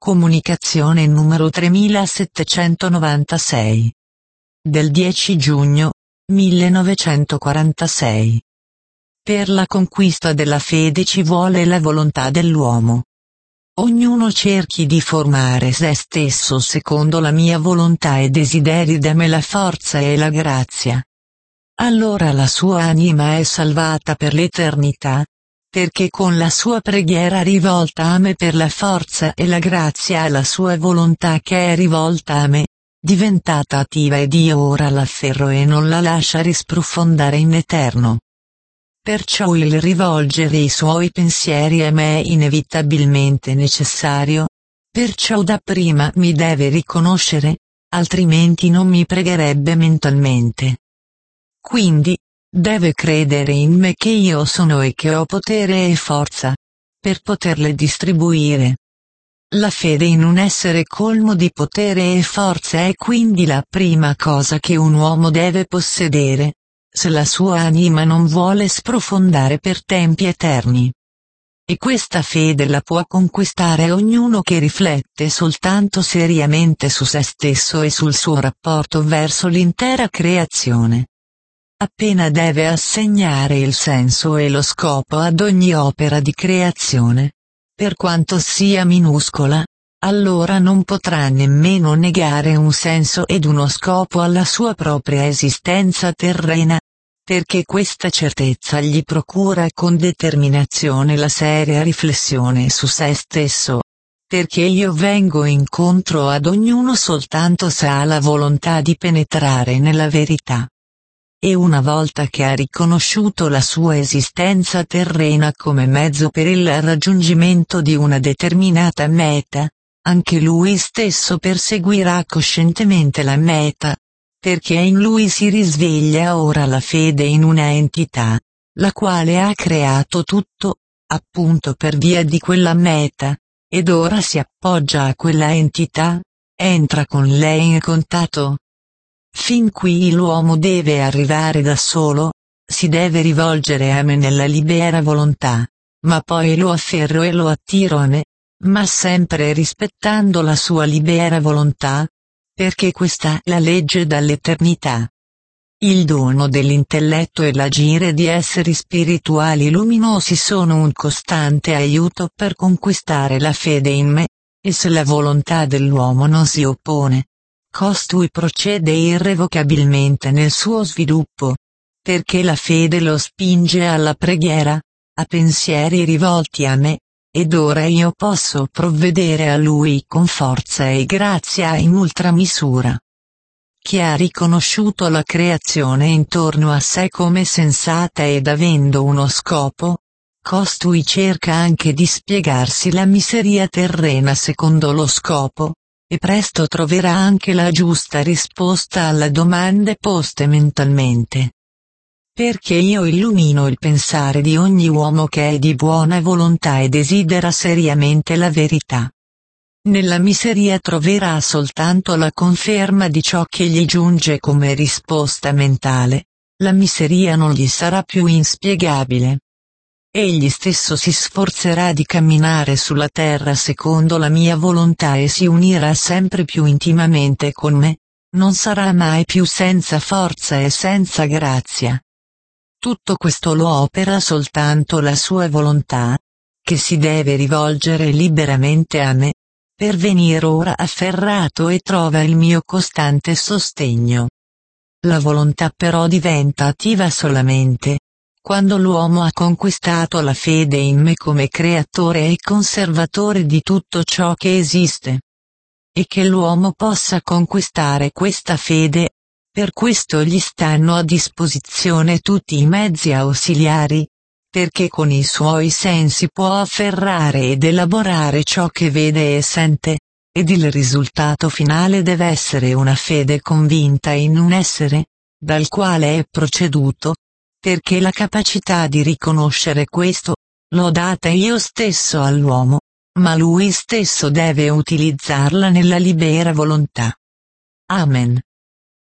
Comunicazione numero 3796. Del 10 giugno 1946. Per la conquista della fede ci vuole la volontà dell'uomo. Ognuno cerchi di formare se stesso secondo la mia volontà e desideri da me la forza e la grazia. Allora la sua anima è salvata per l'eternità, perché con la sua preghiera rivolta a me per la forza e la grazia e la sua volontà che è rivolta a me, diventata attiva ed io ora l'afferro e non la lascia risprofondare in eterno. Perciò il rivolgere i suoi pensieri a me è inevitabilmente necessario, perciò dapprima mi deve riconoscere, altrimenti non mi pregherebbe mentalmente. Quindi, deve credere in me che io sono e che ho potere e forza, per poterle distribuire. La fede in un essere colmo di potere e forza è quindi la prima cosa che un uomo deve possedere, se la sua anima non vuole sprofondare per tempi eterni. E questa fede la può conquistare ognuno che riflette soltanto seriamente su se stesso e sul suo rapporto verso l'intera creazione. Appena deve assegnare il senso e lo scopo ad ogni opera di creazione, per quanto sia minuscola, allora non potrà nemmeno negare un senso ed uno scopo alla sua propria esistenza terrena, perché questa certezza gli procura con determinazione la seria riflessione su se stesso, perché io vengo incontro ad ognuno soltanto se ha la volontà di penetrare nella verità. E una volta che ha riconosciuto la sua esistenza terrena come mezzo per il raggiungimento di una determinata meta, anche lui stesso perseguirà coscientemente la meta, perché in lui si risveglia ora la fede in una entità, la quale ha creato tutto, appunto per via di quella meta, ed ora si appoggia a quella entità, entra con lei in contatto. Fin qui l'uomo deve arrivare da solo, si deve rivolgere a me nella libera volontà, ma poi lo afferro e lo attiro a me, ma sempre rispettando la sua libera volontà, perché questa è la legge dall'eternità. Il dono dell'intelletto e l'agire di esseri spirituali luminosi sono un costante aiuto per conquistare la fede in me, e se la volontà dell'uomo non si oppone, costui procede irrevocabilmente nel suo sviluppo, perché la fede lo spinge alla preghiera, a pensieri rivolti a me, ed ora io posso provvedere a lui con forza e grazia in ultramisura. Chi ha riconosciuto la creazione intorno a sé come sensata ed avendo uno scopo, costui cerca anche di spiegarsi la miseria terrena secondo lo scopo, e presto troverà anche la giusta risposta alle domande poste mentalmente. Perché io illumino il pensare di ogni uomo che è di buona volontà e desidera seriamente la verità. Nella miseria troverà soltanto la conferma di ciò che gli giunge come risposta mentale, la miseria non gli sarà più inspiegabile. Egli stesso si sforzerà di camminare sulla terra secondo la mia volontà e si unirà sempre più intimamente con me, non sarà mai più senza forza e senza grazia. Tutto questo lo opera soltanto la sua volontà, che si deve rivolgere liberamente a me, per venire ora afferrato e trova il mio costante sostegno. La volontà però diventa attiva solamente quando l'uomo ha conquistato la fede in me come creatore e conservatore di tutto ciò che esiste. E che l'uomo possa conquistare questa fede, per questo gli stanno a disposizione tutti i mezzi ausiliari, perché con i suoi sensi può afferrare ed elaborare ciò che vede e sente, ed il risultato finale deve essere una fede convinta in un essere, dal quale è proceduto, perché la capacità di riconoscere questo, l'ho data io stesso all'uomo, ma lui stesso deve utilizzarla nella libera volontà. Amen.